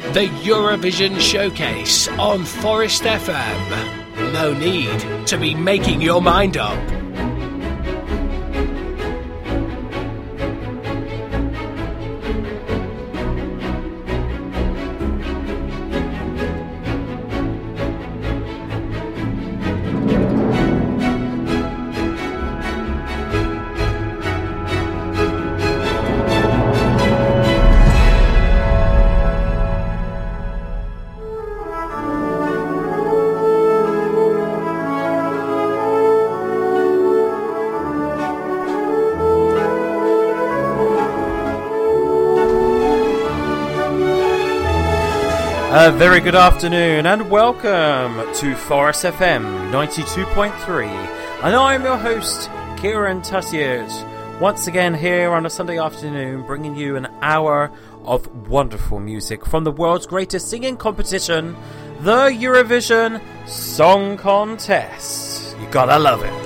the Eurovision Showcase on Forest FM. No need to be making your mind up. A very good afternoon and welcome to Forest FM 92.3, and I'm your host Kieran Tutiert, once again here on a Sunday afternoon bringing you an hour of wonderful music from the world's greatest singing competition, the Eurovision Song Contest. You gotta love it.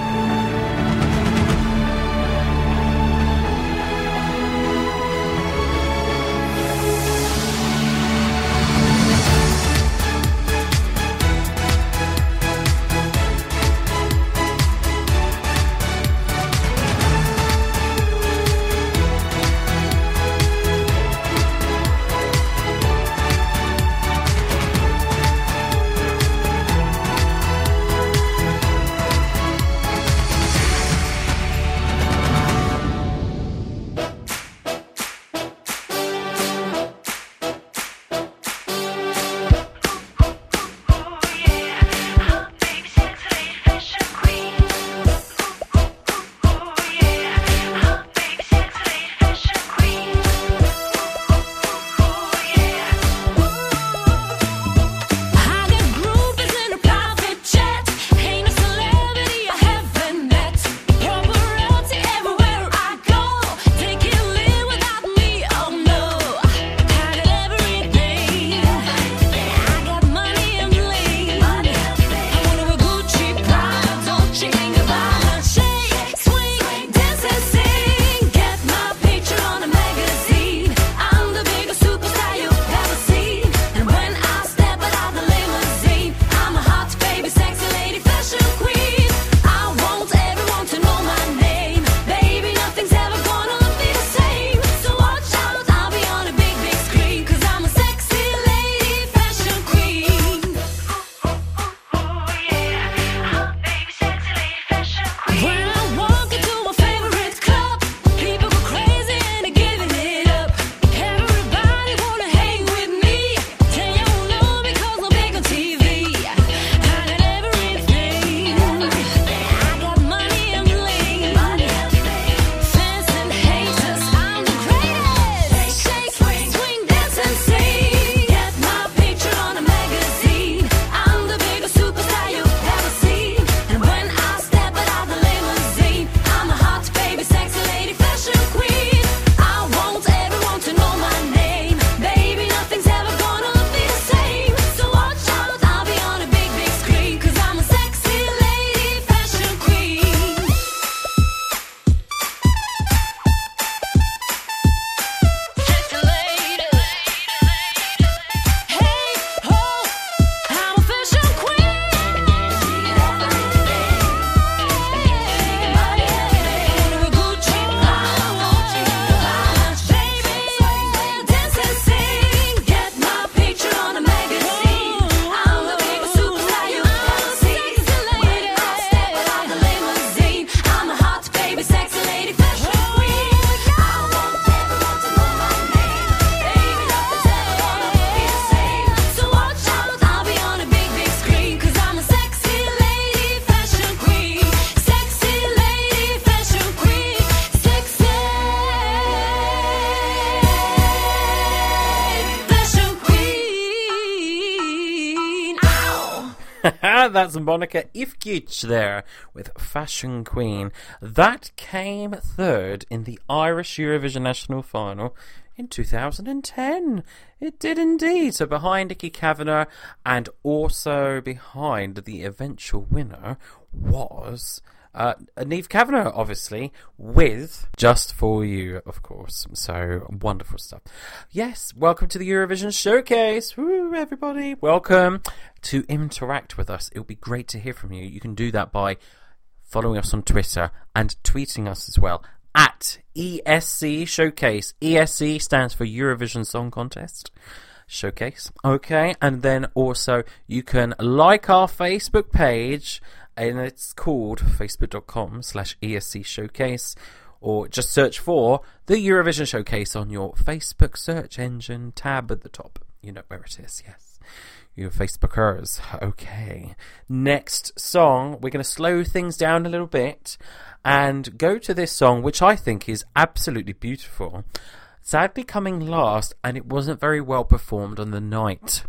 That's Monica Ifkic there with Fashion Queen. That came third in the Irish Eurovision National Final in 2010. It did indeed. So behind Nicky Kavanagh and also behind the eventual winner was Niamh Kavanagh, obviously, with Just For You, of course. So, wonderful stuff. Yes, welcome to the Eurovision Showcase. Woo, everybody. Welcome. To interact with us, it'll be great to hear from you. You can do that by following us on Twitter and tweeting us as well at ESC Showcase. ESC stands for Eurovision Song Contest Showcase. Okay, and then also you can like our Facebook page, and it's called facebook.com/ESC Showcase, or just search for the Eurovision Showcase on your Facebook search engine tab at the top. You know where it is, yes. You Facebookers. Okay. Next song, we're going to slow things down a little bit and go to this song, which I think is absolutely beautiful. Sadly coming last, and it wasn't very well performed on the night.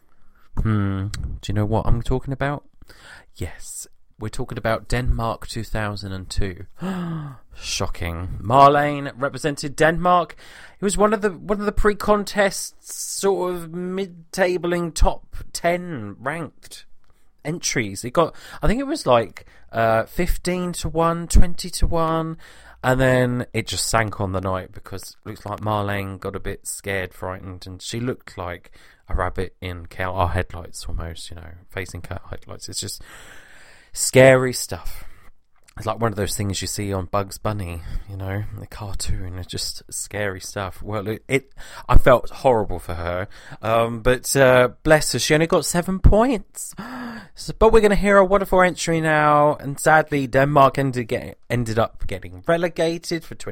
Do you know what I'm talking about? Yes, we're talking about Denmark 2002. Shocking. Marlene represented Denmark. It was one of the pre-contests sort of mid-tabling top 10 ranked entries. It got, I think it was like 15 to 1, 20 to 1. And then it just sank on the night because it looks like Marlene got a bit scared, frightened, and she looked like a rabbit in car headlights almost, you know, facing car headlights. It's just scary stuff. It's like one of those things you see on Bugs Bunny, you know, the cartoon. It's just scary stuff. Well, I felt horrible for her, but bless her, she only got 7 points. But we're going to hear a wonderful entry now, and sadly, Denmark ended up getting relegated for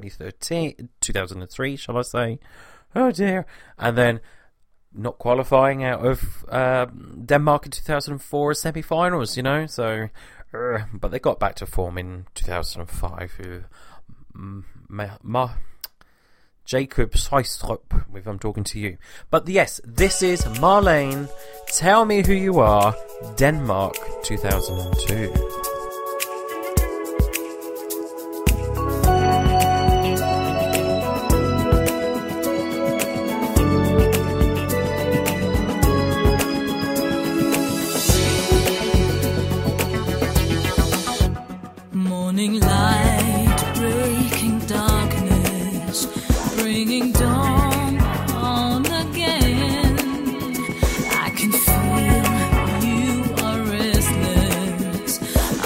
2003, shall I say? Oh dear! And then not qualifying out of Denmark in 2004 as semi-finals, you know, so. But they got back to form in 2005 with Jacob Sveistrup, if I'm talking to you. But yes, this is Marlene, Tell Me Who You Are, Denmark 2002. Morning light, breaking darkness, bringing dawn on again. I can feel you are restless,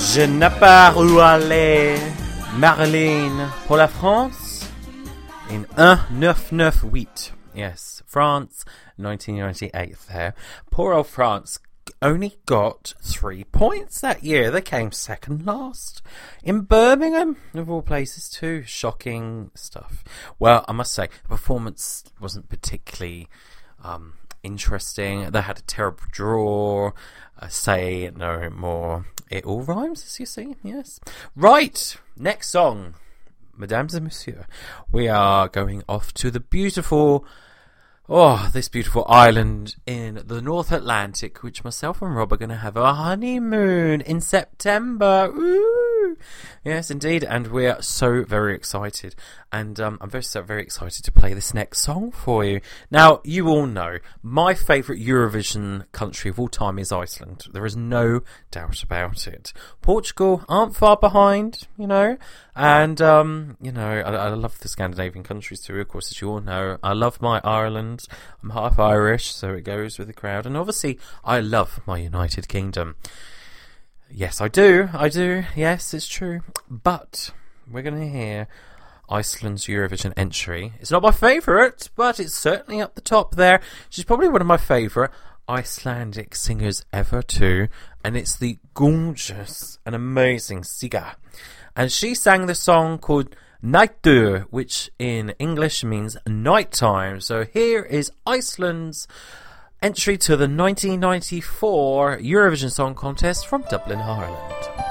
Je n'ai pas où aller, Marilyn, pour la France, in 1998. Yes, France, 1998 there. Poor old France only got 3 points that year. They came second last. In Birmingham, of all places too. Shocking stuff. Well, I must say, the performance wasn't particularly interesting. They had a terrible draw. Say no more. It all rhymes, as you see, yes. Right, next song. Mesdames et messieurs, we are going off to the beautiful... this beautiful island in the North Atlantic, which myself and Rob are going to have a honeymoon in September. Ooh! Yes, indeed, and we're so very excited. And I'm very excited to play this next song for you. Now, you all know, my favourite Eurovision country of all time is Iceland. There is no doubt about it. Portugal aren't far behind, you know. And, I love the Scandinavian countries too, of course, as you all know. I love my Ireland. I'm half Irish, so it goes with the crowd. And obviously, I love my United Kingdom. Yes, I do. Yes, it's true. But we're going to hear Iceland's Eurovision entry. It's not my favourite, but it's certainly up the top there. She's probably one of my favourite Icelandic singers ever too. And it's the gorgeous and amazing Sigga. And she sang the song called Nætur, which in English means nighttime. So here is Iceland's entry to the 1994 Eurovision Song Contest from Dublin, Ireland.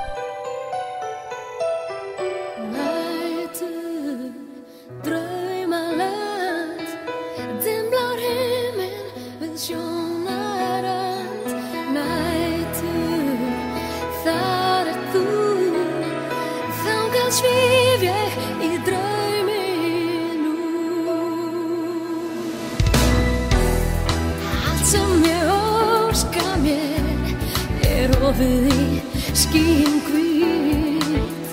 Rofið í skýjum hvítt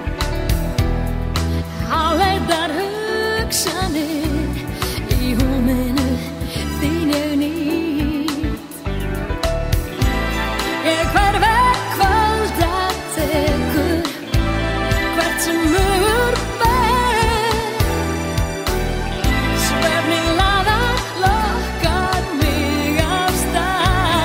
Háleitar hugsanir í húminu þín ég nýtt Ég hverfi kvölda tekur hvert sem hugur ber Svefni laða lokkar mig af stað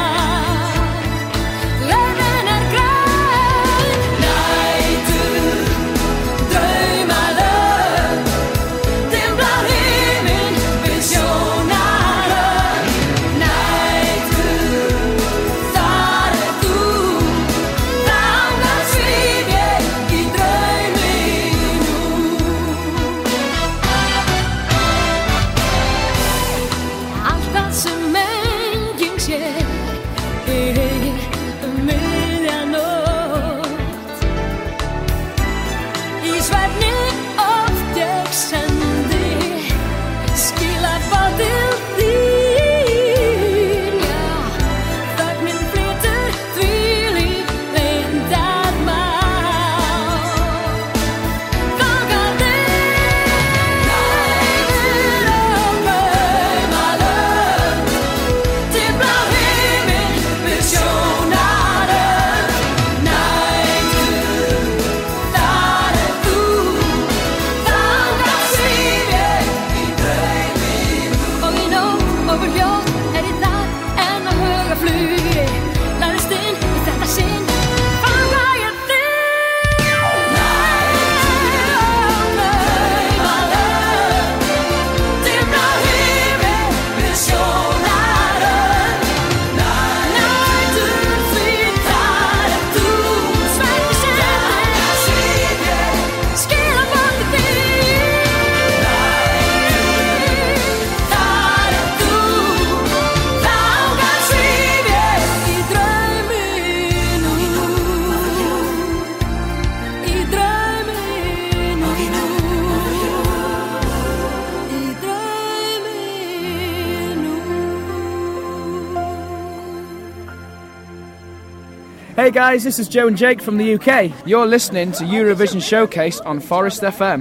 Hey guys, this is Joe and Jake from the UK. You're listening to Eurovision Showcase on Forest FM.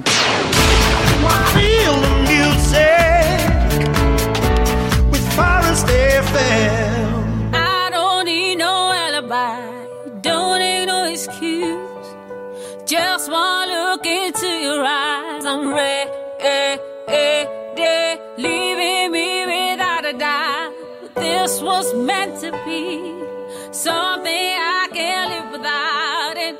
Feel the music with Forest FM. I don't need no alibi, don't need no no excuse. Just one look into your eyes, I'm ready, leaving me without a doubt. This was meant to be something I can't live without. And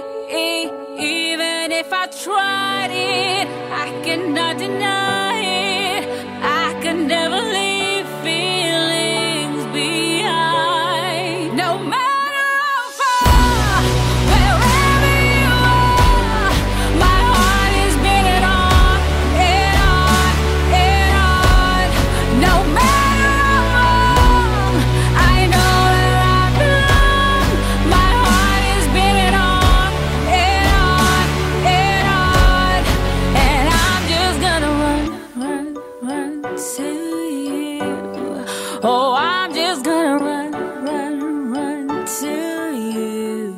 even if I tried it, I cannot deny it. I can never leave feelings behind. No matter how far, wherever you are, my heart is beating on and on and on. No matter how long, I know where I belong. My heart is beating on and on and on. And I'm just gonna run to you. Oh, I'm just gonna run to you.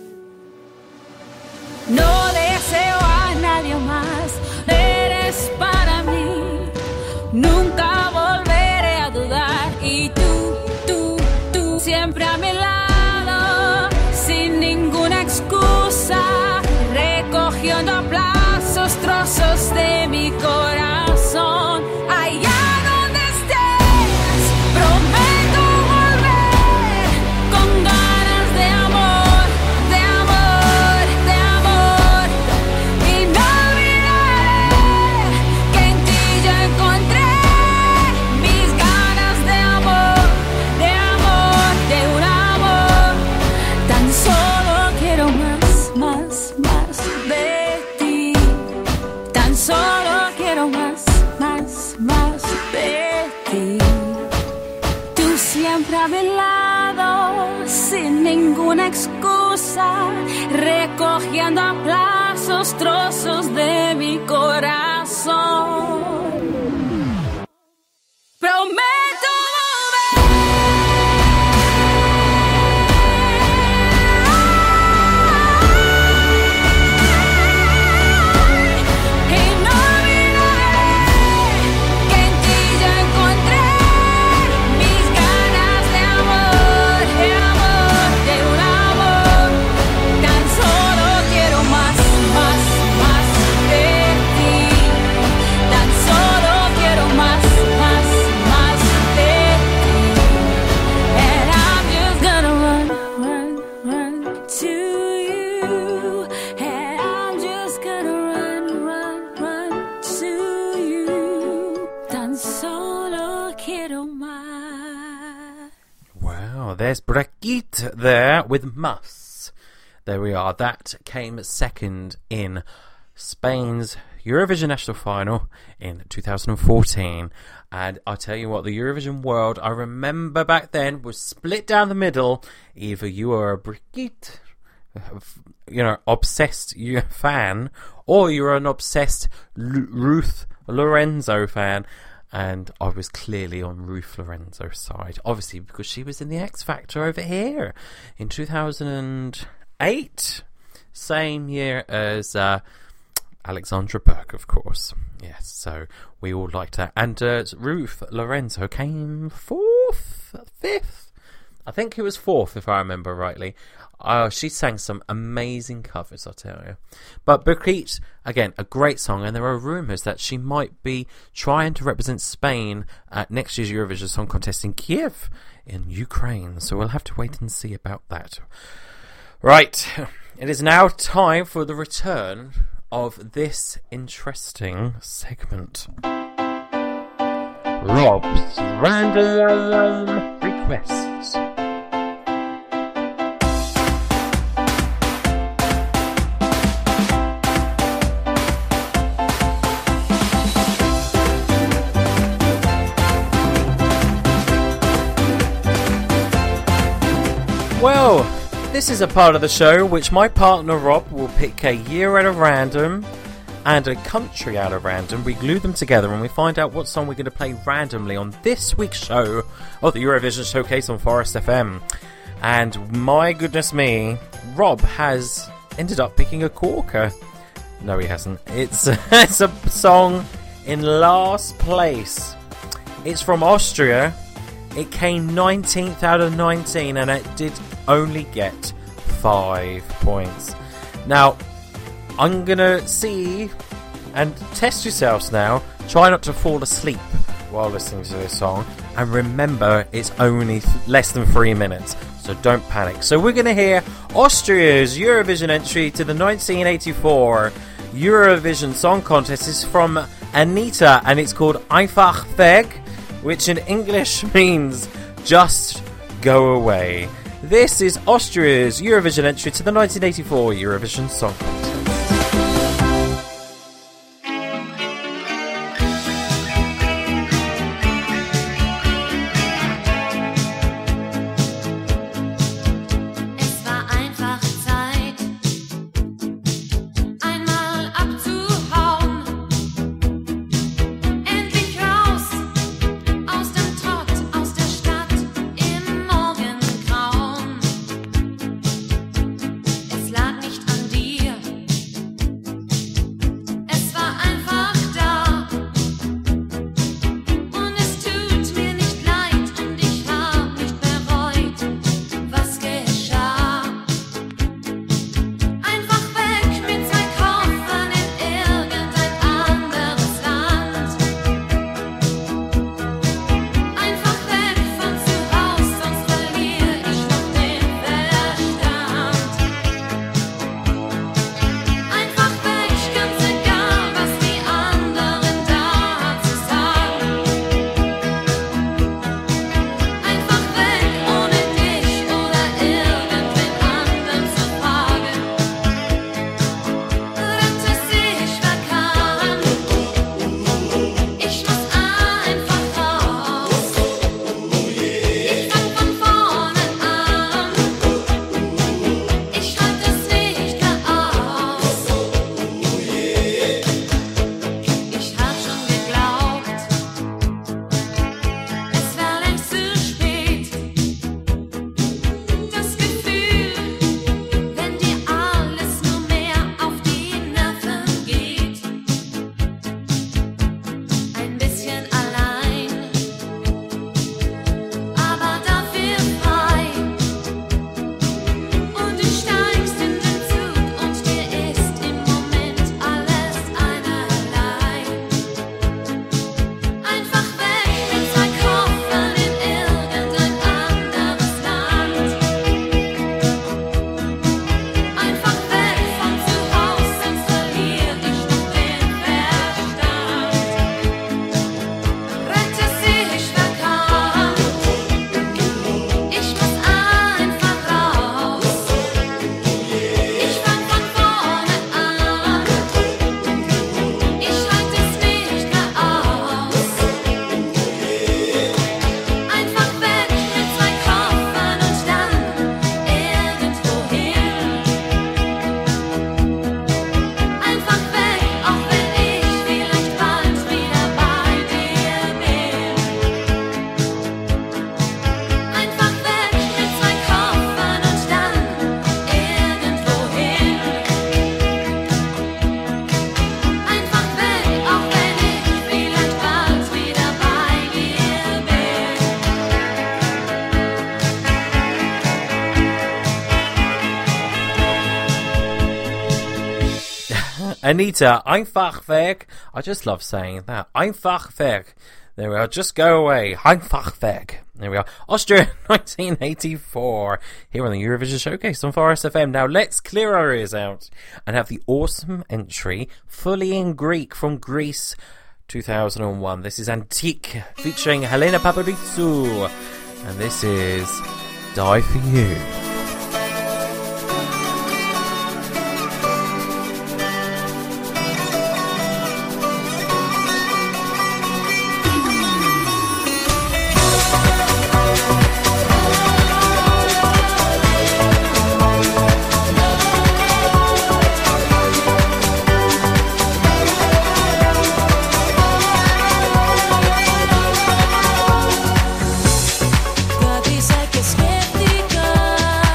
No deseo a nadie más, eres para mí. Nunca volveré a dudar. Y tú, siempre a mi lado, sin ninguna excusa, recogiendo a plazos trozos de mi corazón. Allá donde estés, prometo volver con ganas de amor, de amor, de amor. Y no olvidaré que en ti yo encontré mis ganas de amor, de amor, de un amor. Tan solo quiero más de ti. Tan solo quiero más de ti. Tú siempre a mi lado, sin ninguna excusa, recogiendo a plazos trozos de mi corazón. Prometo y no olvidaré que en ti yo encontré mis ganas de amor, de amor, de un amor. Tan solo quiero más de ti. Tan solo quiero más de ti. And I'm just gonna run to you. And I'm just gonna run to you. Tan solo quiero más. Wow, there's Brigitte there with Muss. There we are. That came second in Spain's Eurovision National Final in 2014. And I'll tell you what, the Eurovision world, I remember back then, was split down the middle. Either you were a Brigitte, obsessed fan, or you were an obsessed Ruth Lorenzo fan. And I was clearly on Ruth Lorenzo's side, obviously because she was in the X Factor over here in 2008, same year as Alexandra Burke, of course. Yes, so we all liked her. And Ruth Lorenzo came fifth. I think it was fourth, if I remember rightly. She sang some amazing covers, I'll tell you. But Brigitte, again, a great song, and there are rumours that she might be trying to represent Spain at next year's Eurovision Song Contest in Kiev, in Ukraine. So we'll have to wait and see about that. Right, it is now time for the return of this interesting segment. Rob's Random Requests. Well, this is a part of the show which my partner Rob will pick a year at a random and a country out of random. We glue them together and we find out what song we're going to play randomly on this week's show of the Eurovision Showcase on Forest FM. And my goodness me, Rob has ended up picking a corker. No, he hasn't. It's a song in last place. It's from Austria. It came 19th out of 19 and it did only get 5 points. Now, I'm gonna see and test yourselves now. Try not to fall asleep while listening to this song. And remember, it's only less than 3 minutes, so don't panic. So we're gonna hear Austria's Eurovision entry to the 1984 Eurovision Song Contest. Is from Anita, and it's called Einfach weg, which in English means just go away. This is Austria's Eurovision entry to the 1984 Eurovision Song Contest. Anita, einfach weg. I just love saying that. Einfach weg. There we are. Just go away. Einfach weg. There we are. Austria 1984. Here on the Eurovision Showcase on Forest FM. Now let's clear our ears out and have the awesome entry, fully in Greek, from Greece 2001. This is Antique featuring Helena Paparizou. And this is Die For You. Dice que es skeptica.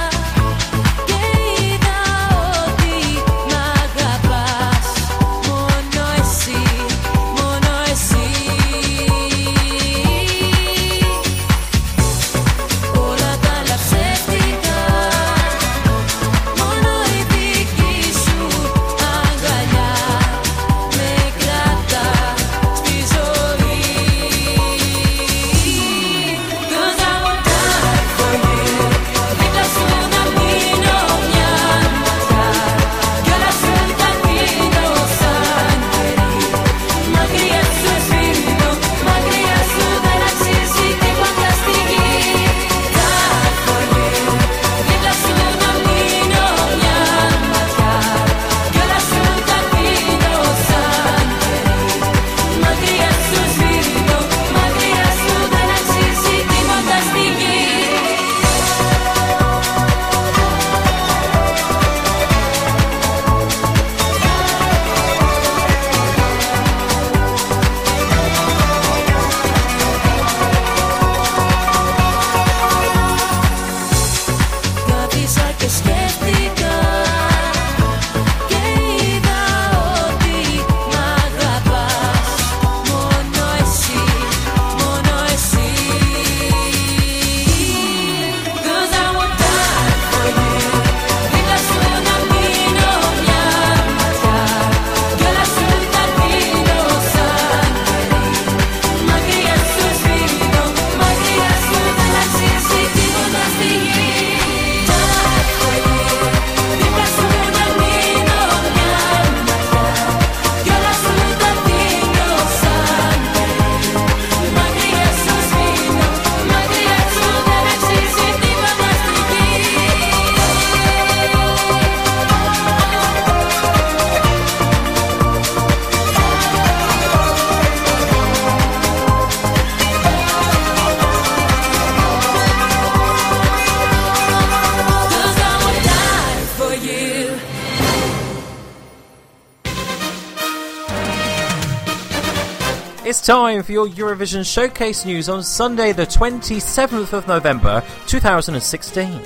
It's time for your Eurovision Showcase news on Sunday the 27th of November 2016.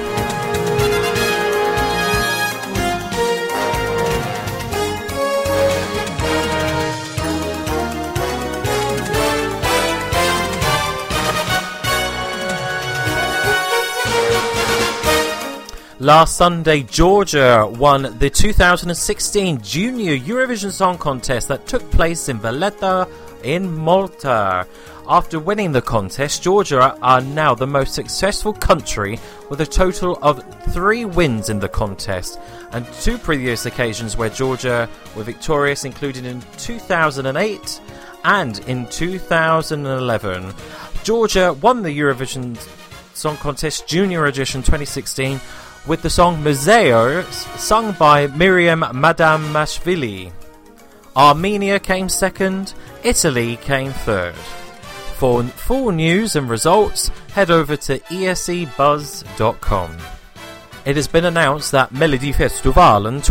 Last Sunday, Georgia won the 2016 Junior Eurovision Song Contest that took place in Valletta in Malta. After winning the contest, Georgia are now the most successful country with a total of 3 wins in the contest, and 2 previous occasions where Georgia were victorious included in 2008 and in 2011. Georgia won the Eurovision Song Contest Junior Edition 2016 with the song Museo, sung by Miriam Madamashvili. Armenia came second, Italy came third. For full news and results, head over to esebuzz.com. It has been announced that Melodifestivalen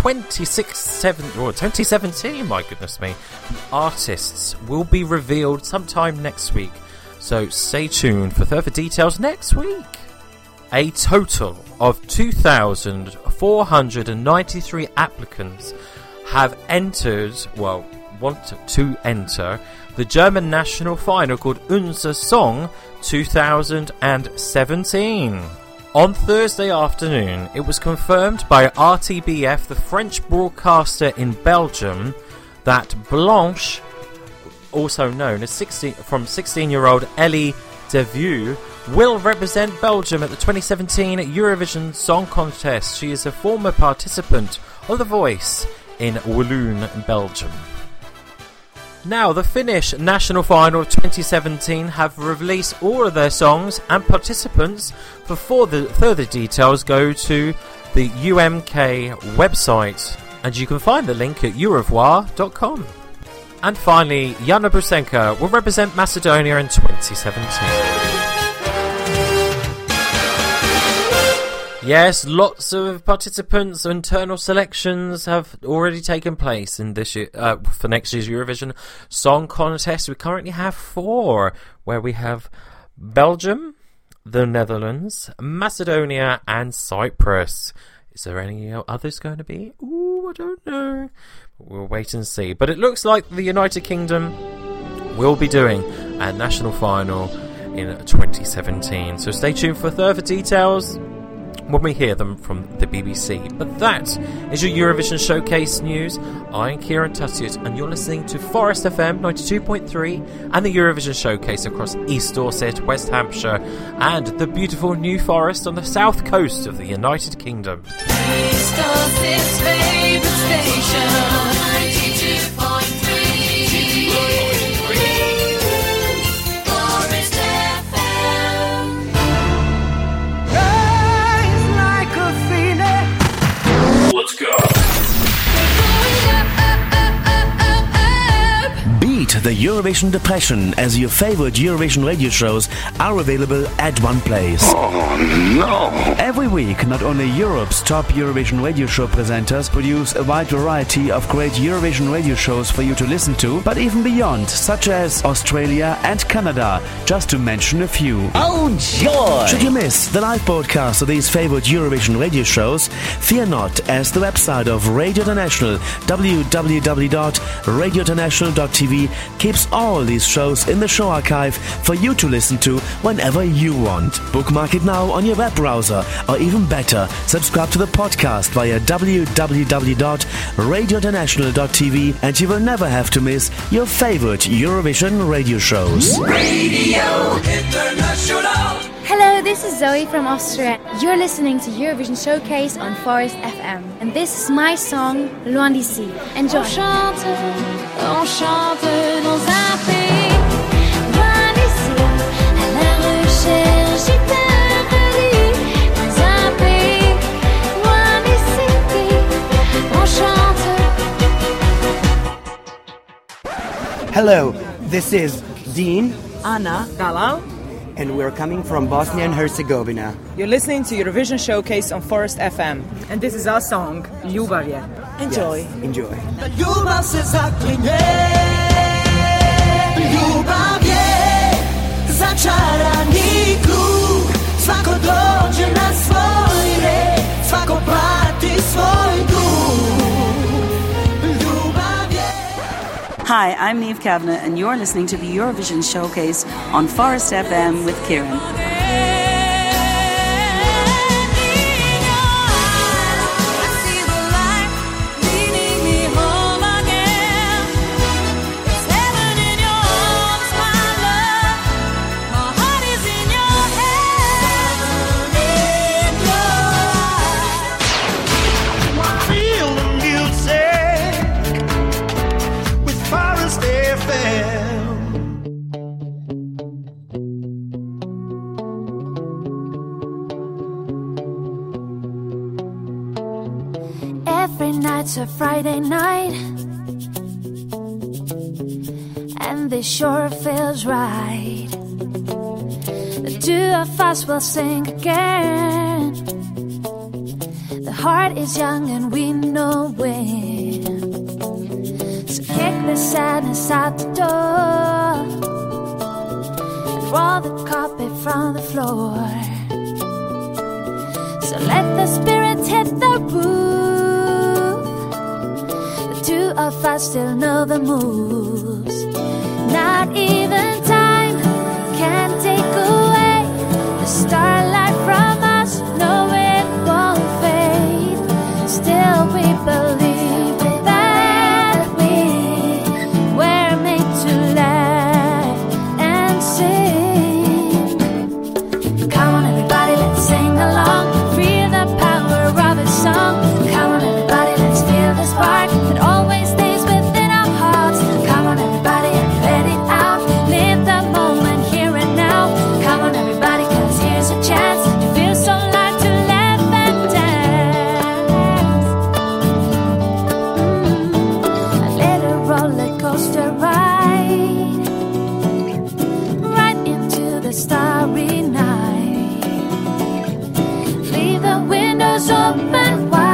2017, my goodness me, artists will be revealed sometime next week, so stay tuned for further details next week. A total of 2,493 applicants have want to enter the German national final called Unser Song 2017. On Thursday afternoon, it was confirmed by RTBF, the French broadcaster in Belgium, that Blanche, also known as 16-year-old Ellie Devieux, will represent Belgium at the 2017 Eurovision Song Contest. She is a former participant of The Voice in Walloon, Belgium. Now, the Finnish national final of 2017 have released all of their songs and participants. For further details, go to the UMK website, and you can find the link at eurovoix.com. And finally, Jana Brusenka will represent Macedonia in 2017. Yes, lots of participants. Internal selections have already taken place in this year, for next year's Eurovision Song Contest. We currently have 4, where we have Belgium, the Netherlands, Macedonia, and Cyprus. Is there any others going to be? Ooh, I don't know. We'll wait and see. But it looks like the United Kingdom will be doing a national final in 2017. So stay tuned for further details when we hear them from the BBC. But that is your Eurovision Showcase news. I'm Kieran Tussiot, and you're listening to Forest FM 92.3 and the Eurovision Showcase across East Dorset, West Hampshire, and the beautiful New Forest on the south coast of the United Kingdom. East Dorset's favourite station, 92.3. Forest FM. Let's go. Beat the Eurovision depression, as your favorite Eurovision radio shows are available at one place. Oh no! Every week, not only Europe's top Eurovision radio show presenters produce a wide variety of great Eurovision radio shows for you to listen to, but even beyond, such as Australia and Canada, just to mention a few. Oh joy! Should you miss the live broadcast of these favorite Eurovision radio shows, fear not, as the website of Radio International, www.radiointernational.tv, keeps all these shows in the show archive for you to listen to whenever you want. Bookmark it now on your web browser, or even better, subscribe to the podcast via www.radiointernational.tv, and you will never have to miss your favorite Eurovision radio shows. Radio International. Hello, this is Zoe from Austria. You're listening to Eurovision Showcase on Forest FM. And this is my song, Loin d'ici. Enjoy. On chante dans un pays loin d'ici, à la recherche du paradis. Dans un pays loin d'ici, on chante. Hello, this is Dean, Anna Galal, and we're coming from Bosnia and Herzegovina. You're listening to Eurovision Showcase on Forest FM. And this is our song, Ljubav je. Enjoy. Yes, enjoy. Ljubav se zaklinje, Ljubav je začarani krug, svako dođe na svoj red, svako plati svoj dug. Ljubav je... Hi, I'm Niamh Kavanagh, and you're listening to the Eurovision Showcase on Forest FM with Kieran. Every night's a Friday night, and this sure feels right. The two of us will sing again. The heart is young and we know when. So kick the sadness out the door and roll the carpet from the floor. So let the spirit hit the roof. Two of us still know the moves. Not even time can take away the starlight from us. No, it won't fade. Still we believe that we were made to laugh and sing. Come on everybody, let's sing along. Feel the power of a song. Come on everybody, let's feel the spark that always stays within our hearts. Come on everybody and let it out. Live the moment here and now. Come on everybody, cause here's a chance to feel so light, to laugh and dance. A little roller coaster ride, right into the starry night. Leave the windows open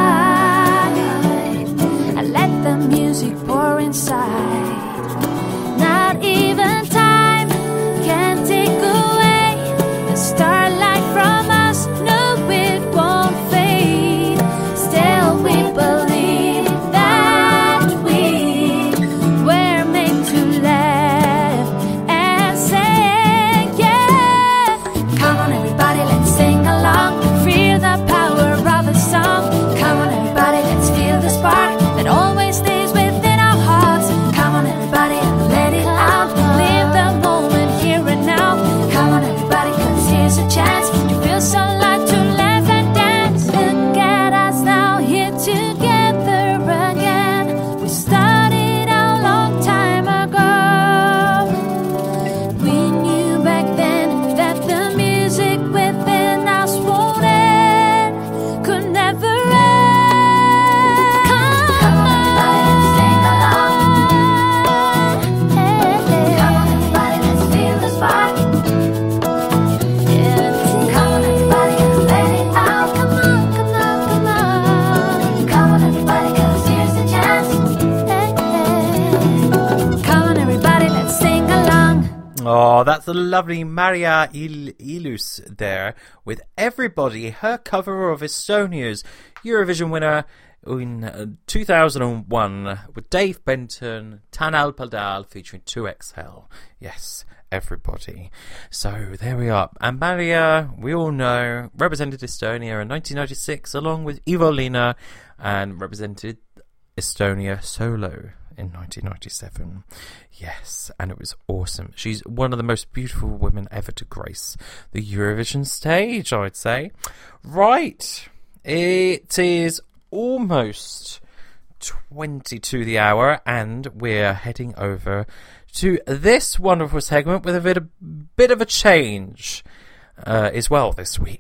wide and let the music pour inside. Not even time can take away the starlight from us. No, it won't fade. Still we believe that we were made to laugh and sing. Yeah, come on everybody, let's sing along. Feel the power of a song. Come on everybody, let's feel the spark that always stays within our hearts. Come on everybody and let it out. Live the moment here and now. Come on everybody, cause here's a chance to feel so light, to laugh and dance. Look at us now, here together again. We started a long time ago. We knew back then that the music within us won't end, could never end. Come on everybody, let's sing along. Come on everybody, let's feel the spark. Come on everybody and let it out. Come on, come on, come on. Come on everybody, cause here's the chance. Come on everybody, let's sing along. Oh, that's the lovely Maria Ilus there with Everybody, her cover of Estonia's Eurovision winner in 2001 with Dave Benton, Tanel Padal featuring 2XL. Yes, Everybody. So there we are. And Maria, we all know, represented Estonia in 1996 along with Ivo Lina and represented Estonia solo in 1997. Yes, and it was awesome. She's one of the most beautiful women ever to grace the Eurovision stage, I'd say. Right, it is almost 20 to the hour, and we're heading over to this wonderful segment with a bit of a change as well this week.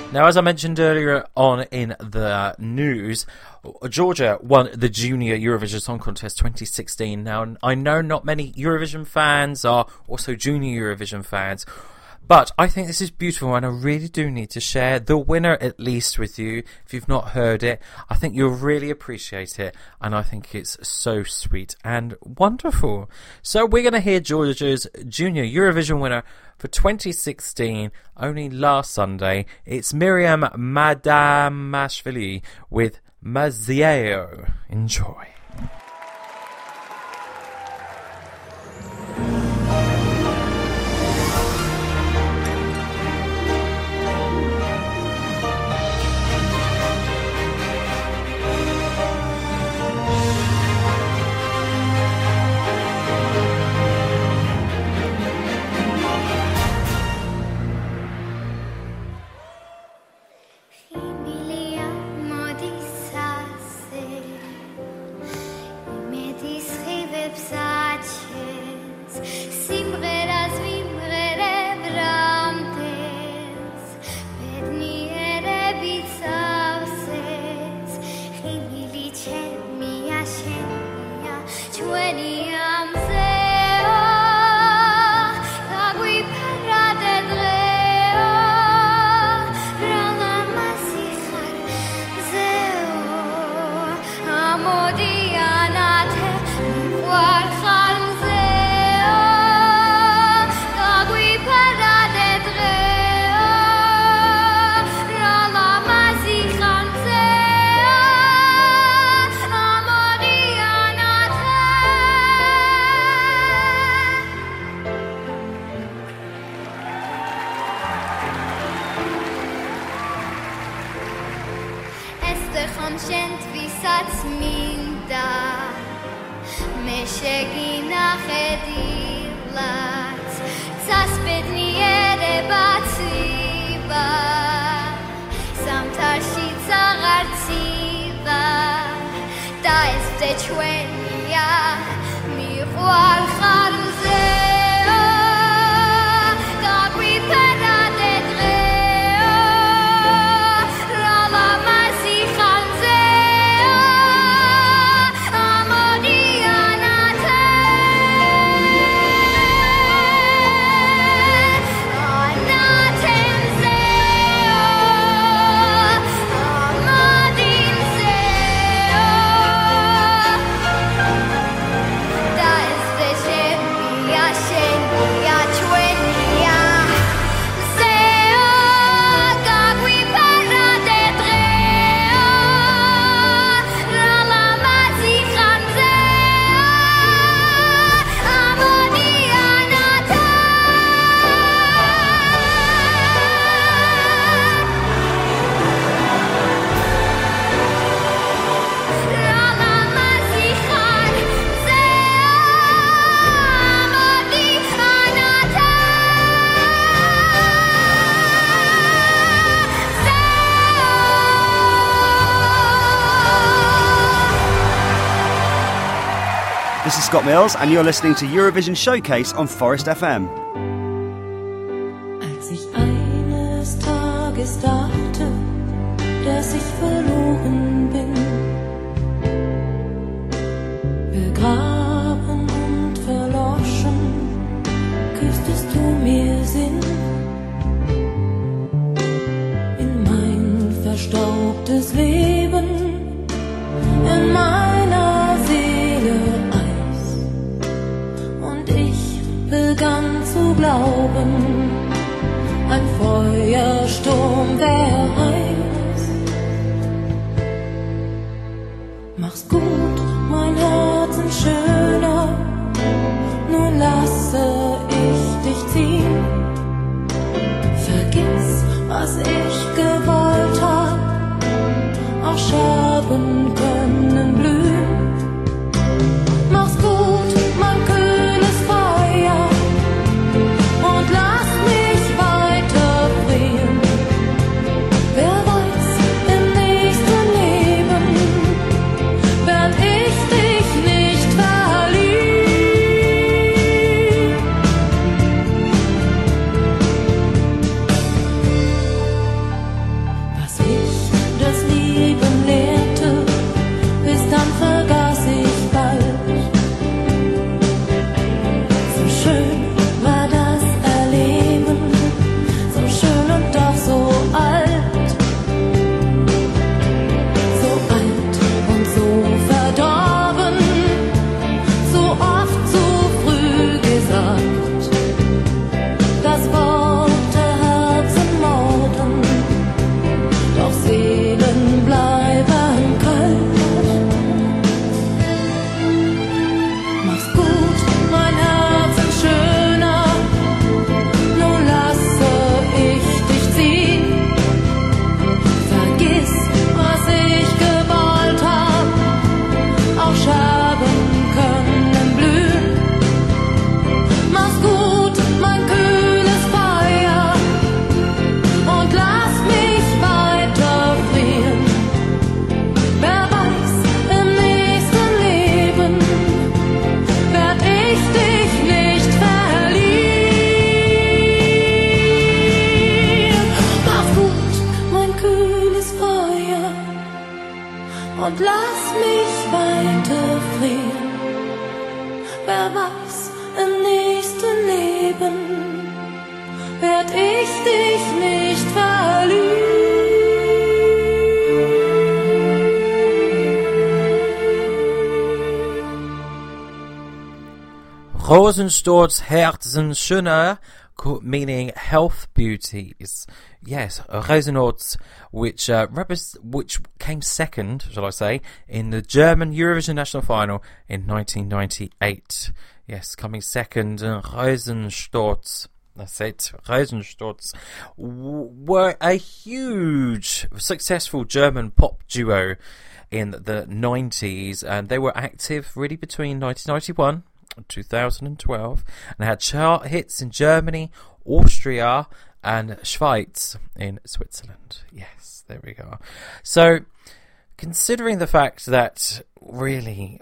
Now, as I mentioned earlier on in the news, Georgia won the Junior Eurovision Song Contest 2016. Now, I know not many Eurovision fans are also Junior Eurovision fans, but I think this is beautiful, and I really do need to share the winner at least with you. If you've not heard it, I think you'll really appreciate it, and I think it's so sweet and wonderful. So we're going to hear Georgia's Junior Eurovision winner for 2016, only last Sunday. It's Miriam Madamashvili with Mazieo. Enjoy. This is Scott Mills, and you're listening to Eurovision Showcase on Forest FM. Als ich eines Tages dachte, dass ich verloren bin, begraben und verloschen, küsstest du mir Sinn in mein verstaubtes Leben, in meiner Seele Eis, und ich begann zu glauben, ein Feuersturm wär heiß. Mach's gut, mein Herzensschöner, nun lasse ich dich ziehen. Vergiss, was ich gewollt hab, auch Scherben können blühen. Mach's gut, mein kühles Feuer, und lass mich weiter frieren. Wer weiß, im nächsten Leben werd ich dich nicht verlieren. Rosenstolz Herzenschöner, meaning health beauties. Yes, Rosenstolz, which came second, shall I say, in the German Eurovision National Final in 1998. Yes, coming second, Rosenstolz. That's it. Rosenstolz were a huge, successful German pop duo in the 90s, and they were active really between 1991 and 2012, and had chart hits in Germany, Austria, and Schweiz in Switzerland. Yes, there we go. So, considering the fact that really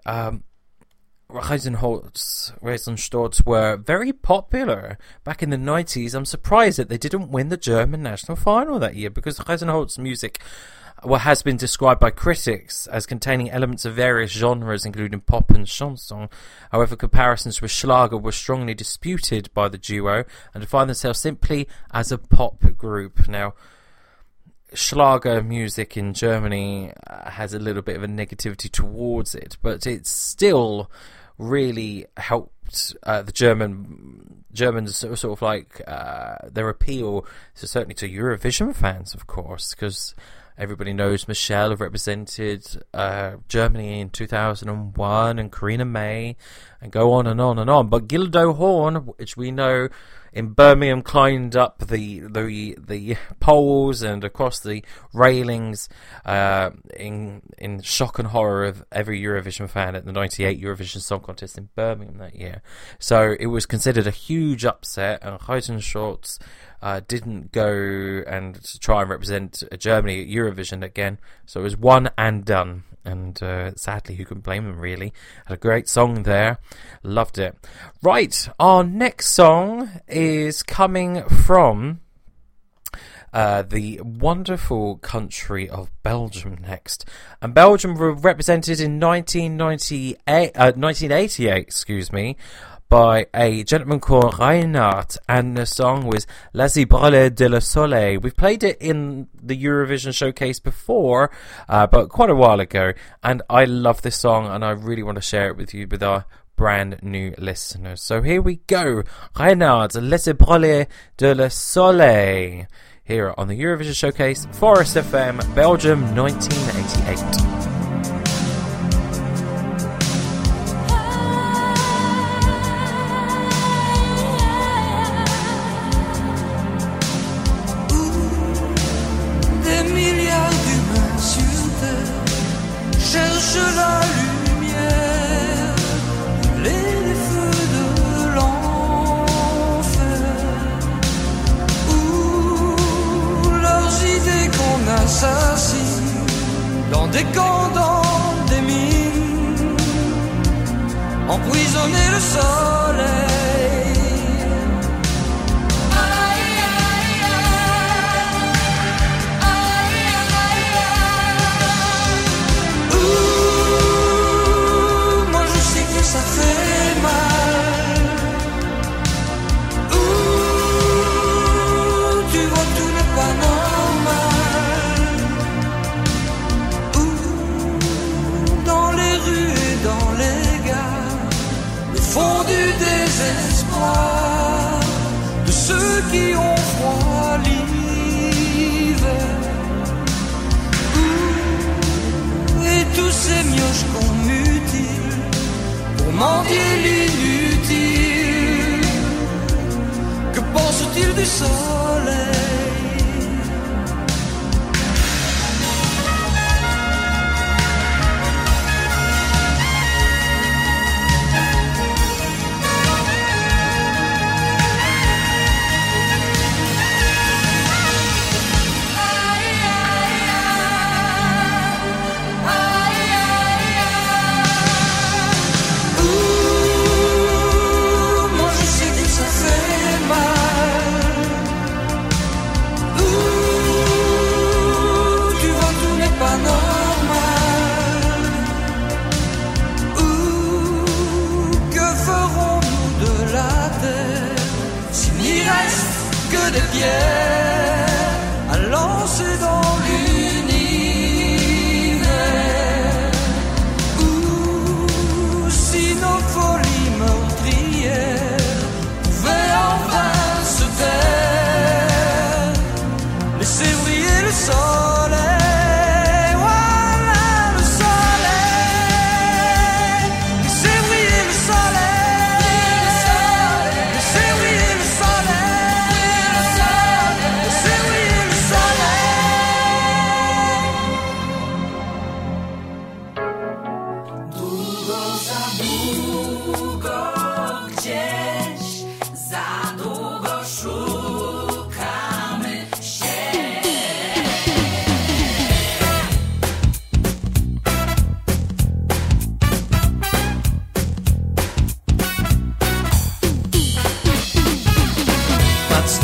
Rosenstolz were very popular back in the 90s, I'm surprised that they didn't win the German national final that year, because Rosenstolz music has been described by critics as containing elements of various genres, including pop and chanson. However, comparisons with Schlager were strongly disputed by the duo and defined themselves simply as a pop group. Now, Schlager music in Germany has a little bit of a negativity towards it, but it's still really helped the Germans sort of like their appeal, so certainly to Eurovision fans, of course, because everybody knows Michelle represented Germany in 2001, and Karina May, and go on and on and on. But Gildo Horn, which we know in Birmingham, climbed up the poles and across the railings in shock and horror of every Eurovision fan at the 98 Eurovision Song Contest in Birmingham that year. So it was considered a huge upset, and Rosenstolz didn't go and try and represent Germany at Eurovision again. So it was one and done. And sadly, who can blame them, really? Had a great song there. Loved it. Right, our next song is coming from the wonderful country of Belgium next. And Belgium were represented in 1988, by a gentleman called Reinhard, and the song was Les Ibrales de la Soleil. We've played it in the Eurovision Showcase before, but quite a while ago, and I love this song, and I really want to share it with you, with our brand new listeners. So here we go, Reinhard, Les Ibrales de la Soleil, here on the Eurovision Showcase, Forest FM, Belgium, 1988. La lumière, les feux de l'enfer, où leurs idées qu'on assassine dans des camps, dans des mines, emprisonner le soleil. Ça fait mal. Ouh, tu vois, tout n'est pas normal. Ouh, dans les rues et dans les gares, le fond du désespoir de ceux qui ont froid l'hiver. Ouh, et tous ces mioches qu'on mutile pour mendier l'inutile. Que pense-t-il du soleil? Des pierres à lancer dans l'univers. Ou si nos folies meurtrières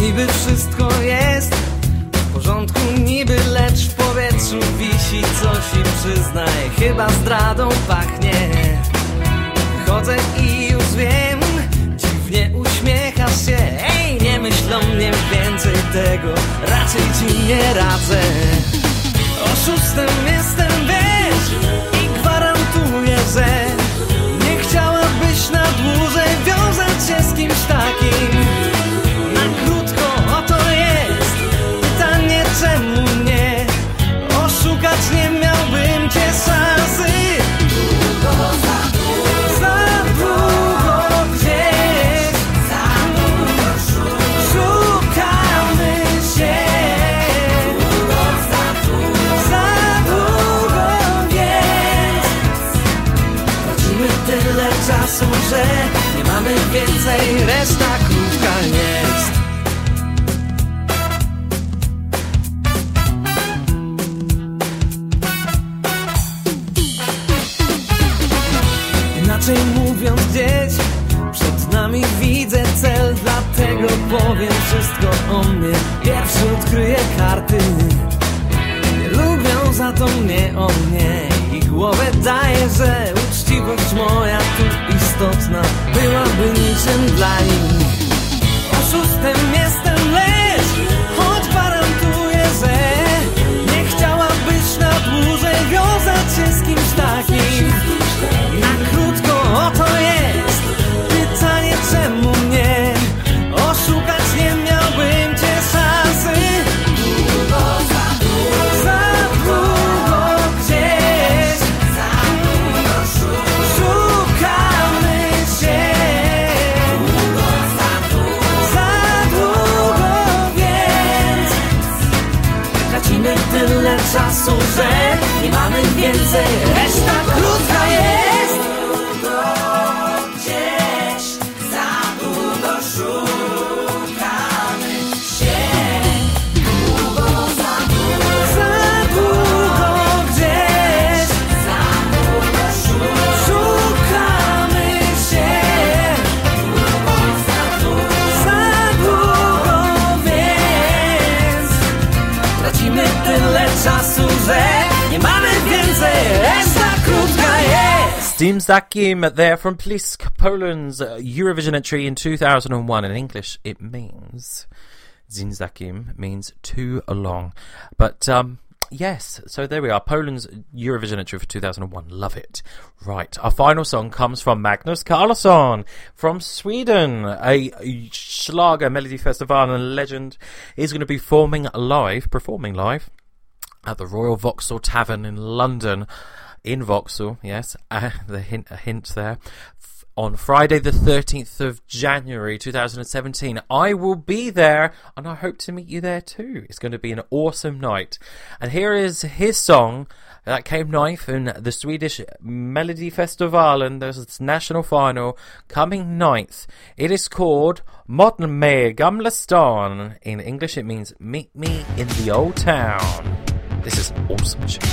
Niby wszystko jest w porządku, niby, lecz w powietrzu wisi coś i przyznaj, chyba zdradą pachnie. Wychodzę i już wiem, dziwnie uśmiechasz się. Ej, nie myśl o mnie więcej tego, raczej ci nie radzę. Oszustem jestem, wiesz, i gwarantuję, że nie chciałabyś na dłużej wiązać się z kimś takim. Na krótko oto jest pytanie, czemu nie? Oszukać nie miałbym cię szansy. Za długo gdzieś szukamy się. Za długo, więc tracimy tyle czasu, że nie mamy więcej, reszta krótka jest. Inaczej mówiąc, gdzieś przed nami widzę cel, dlatego powiem wszystko o mnie. Pierwszy odkryję karty, nie lubią za to mnie o mnie. I głowę daję, że uczciwość moja tu istotna byłaby niczym dla nich. Oszustem jestem, lecz choć gwarantuję, że nie chciałabyś na dłużej wiązać się z kimś takim. Na krótko oto jest pytanie, czemu nie? Oszukać nie miałbym cię szansy. Za długo gdzieś szukamy się. Za długo, więc tracimy tyle czasu, że nie mamy więcej, reszta krótka jest. Zim Zakim there from Plisk, Poland's Eurovision entry in 2001. In English, it means Zim Zakim means too long. But yes, so there we are. Poland's Eurovision entry for 2001. Love it. Right, our final song comes from Magnus Carlsson from Sweden, a Schlager Melody Festival and legend. Is going to be performing live at the Royal Vauxhall Tavern in London. In Vauxhall, yes, a hint there. On Friday the 13th of January 2017. I will be there, and I hope to meet you there too. It's going to be an awesome night. And here is his song that came ninth in the Swedish Melody Festival, and there's its national final coming ninth. It is called Möt mig Gamla stan. In English it means Meet Me in the Old Town. This is awesome shit.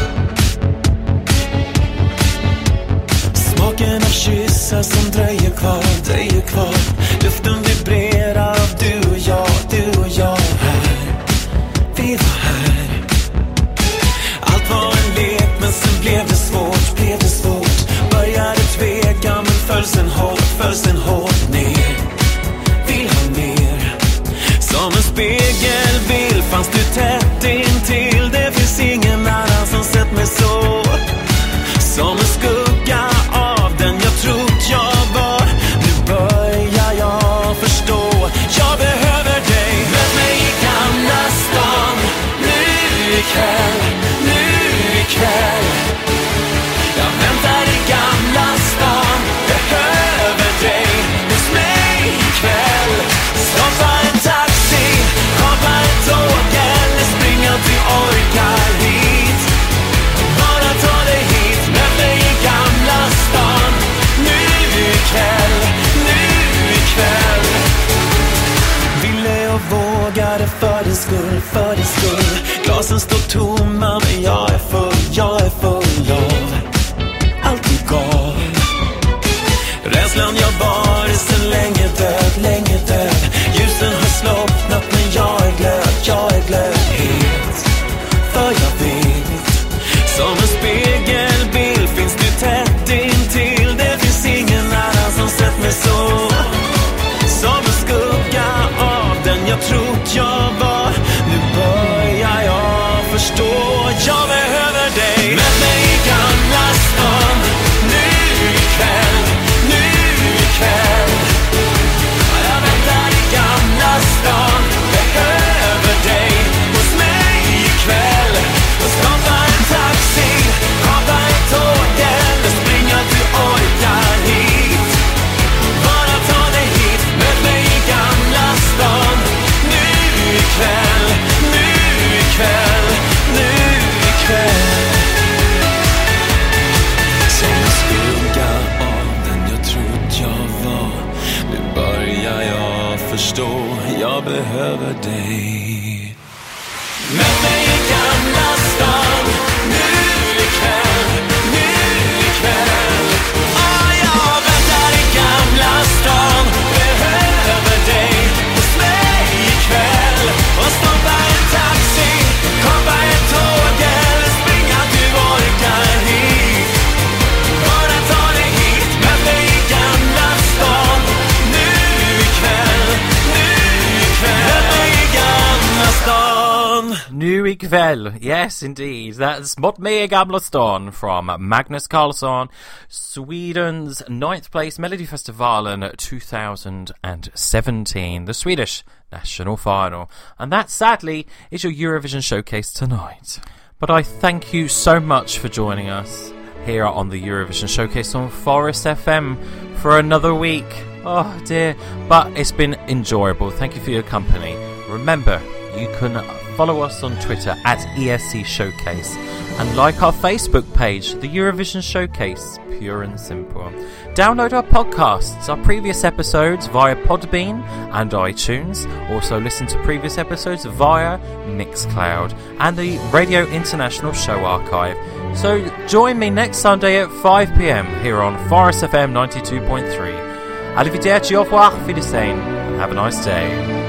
Smaken av kyssar som dröjer kvar. Luften vibrerar av du och jag här. Vi var här. Allt var en lek, men sen blev det svårt. Började tveka, men föll sen hårt ner. Vill ha mer. Som en spegelbild fanns du tätt intill. Det finns ingen annan som sett mig så. Som en skugga av den jag trott jag var. Nu börjar jag förstå. Jag behöver dig. Möt mig i Gamla stan. Nu ikväll. Jag väntar i Gamla stan. Behöver dig hos mig ikväll. Stoppa en taxi. Kapa ett tåg. Eller springa om du orkar hit. Bara ta dig hit. Möt mig i Gamla stan. Nu ikväll. Ville och vågade för din skull. Glasen står tomma, men jag är full av allt du gav. Rädslan jag bar är sen länge död. Ljusen har slått jag trott jag var. Nu börjar jag förstå, jag behöver dig. Möt mig i Gamla stan, nu ikväll, nu ikväll. Jag väntar i Gamla stan, behöver dig hos mig ikväll. Och skapa en taxi, kapa ett tåg eller springa du orkar hit. Bara ta dig hit, möt mig i Gamla stan, nu ikväll, nu ikväll, nu ikväll. Som en skugga av den jag trott jag var. Nu börjar jag förstå, jag behöver dig. Möt mig i Gamla stan, nu ikväll, nu ikväll. Jag väntar i Gamla stan, behöver dig hos mig ikväll. Och stoppa en taxi, kapa ett tåg eller springa du orkar hit. Bara ta dig hit, möt mig i Gamla stan, nu ikväll, nu ikväll. Möt mig i Gamla stan. Nu ikväll, yes indeed, that's Möt mig i Gamla stan from Magnus Carlsson, Sweden's 9th place Melodifestivalen 2017, the Swedish national final. And that sadly is your Eurovision showcase tonight. But I thank you so much for joining us here on the Eurovision showcase on Forest FM for another week. Oh dear, but it's been enjoyable. Thank you for your company. Remember, you can follow us on Twitter at ESC Showcase and like our Facebook page, the Eurovision Showcase, pure and simple. Download our podcasts, our previous episodes via Podbean and iTunes. Also listen to previous episodes via Mixcloud and the Radio International Show Archive. So join me next Sunday at 5 p.m. here on Forest FM 92.3. Arrivederci, au revoir, Wiedersehen, and have a nice day.